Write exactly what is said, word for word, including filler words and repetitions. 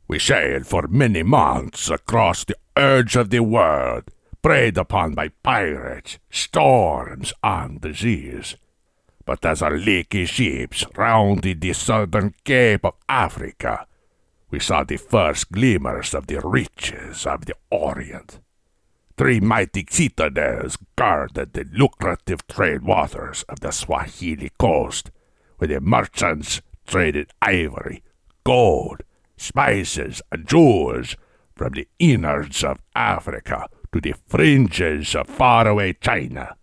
We sailed for many months across the edge of the world, preyed upon by pirates, storms, and disease. But as our leaky ships rounded the southern cape of Africa, we saw the first glimmers of the riches of the Orient. Three mighty citadels guarded the lucrative trade waters of the Swahili coast, where the merchants traded ivory, gold, spices, and jewels from the innards of Africa to the fringes of faraway China.